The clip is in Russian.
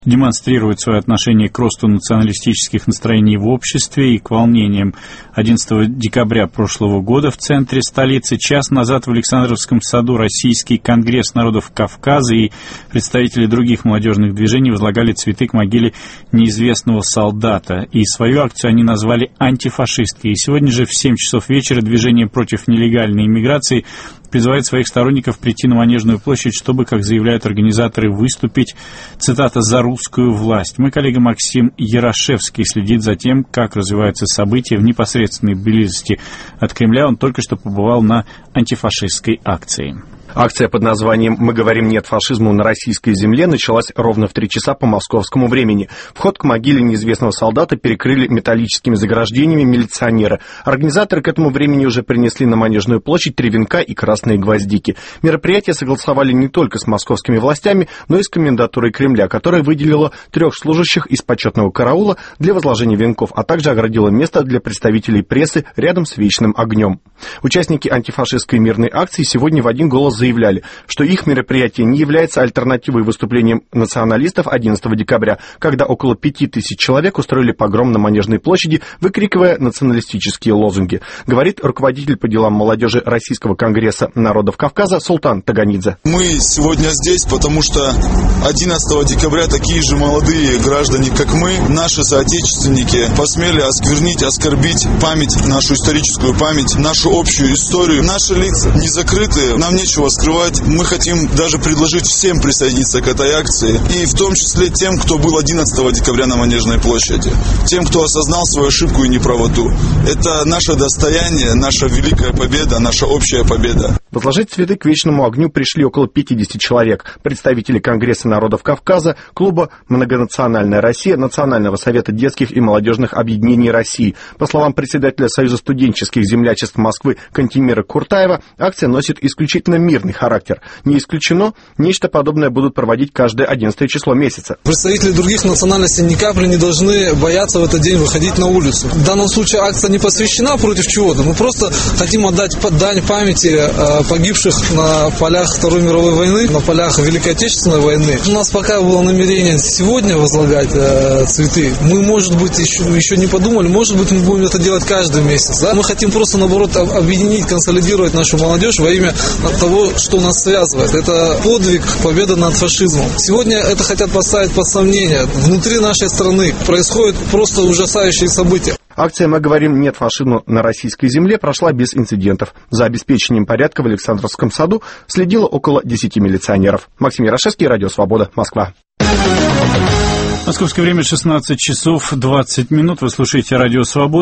демонстрирует свое отношение к росту националистических настроений в обществе и к волнениям. 11 декабря прошлого года в центре столицы, час назад в Александровском саду Российский конгресс народов Кавказа и представители других молодежных движений возлагали цветы к могиле неизвестного солдата. И свою акцию они назвали антифашистской. И сегодня же в 7 часов вечера движение против нелегальной иммиграции призывает своих сторонников прийти на Манежную площадь, чтобы, как заявляют организаторы, выступить, цитата, «за русскую власть». Мой коллега Максим Ярошевский следит за тем, как развиваются события в непосредственной близости от Кремля. Он только что побывал на антифашистской акции. Акция под названием «Мы говорим нет фашизму на российской земле» началась ровно в 3 часа по московскому времени. Вход к могиле неизвестного солдата перекрыли металлическими заграждениями милиционеры. Организаторы к этому времени уже принесли на Манежную площадь 3 венка и красные гвоздики. Мероприятие согласовали не только с московскими властями, но и с комендатурой Кремля, которая выделила 3 служащих из почетного караула для возложения венков, а также оградила место для представителей прессы рядом с вечным огнем. Участники антифашистской мирной акции сегодня в один голос заявляли, что их мероприятие не является альтернативой выступлениям националистов 11 декабря, когда около 5000 человек устроили погром на Манежной площади, выкрикивая националистические лозунги, говорит руководитель по делам молодежи Российского конгресса народов Кавказа Султан Таганидзе. Мы сегодня здесь, потому что 11 декабря такие же молодые граждане, как мы, наши соотечественники, посмели осквернить, оскорбить память, нашу историческую память, нашу общую историю. Наши лица не закрыты, нам нечего скрывать. Мы хотим даже предложить всем присоединиться к этой акции. И в том числе тем, кто был 11 декабря на Манежной площади. Тем, кто осознал свою ошибку и неправоту. Это наше достояние, наша великая победа, наша общая победа. Возложить цветы к вечному огню пришли около 50 человек. Представители Конгресса народов Кавказа, клуба «Многонациональная Россия», Национального совета детских и молодежных объединений России. По словам председателя Союза студенческих землячеств Москвы Кантемира Куртаева, акция носит исключительно мирный характер. Не исключено, нечто подобное будут проводить каждое 11 число месяца. Представители других национальностей ни капли не должны бояться в этот день выходить на улицу. В данном случае акция не посвящена против чего-то. Мы просто хотим отдать дань памяти погибших на полях Второй мировой войны, на полях Великой Отечественной войны. У нас пока было намерение сегодня возлагать цветы. Мы, может быть, еще не подумали, может быть, мы будем это делать каждый месяц. Да? Мы хотим просто, наоборот, объединить, консолидировать нашу молодежь во имя того, что нас связывает. Это подвиг, победа над фашизмом. Сегодня это хотят поставить под сомнение. Внутри нашей страны происходят просто ужасающие события. Акция «Мы говорим нет фашизму на российской земле» прошла без инцидентов. За обеспечением порядка в Александровском саду следило около 10 милиционеров. Максим Ярошевский, Радио Свобода, Москва. Московское время 16 часов 20 минут. Вы слушаете Радио Свобода.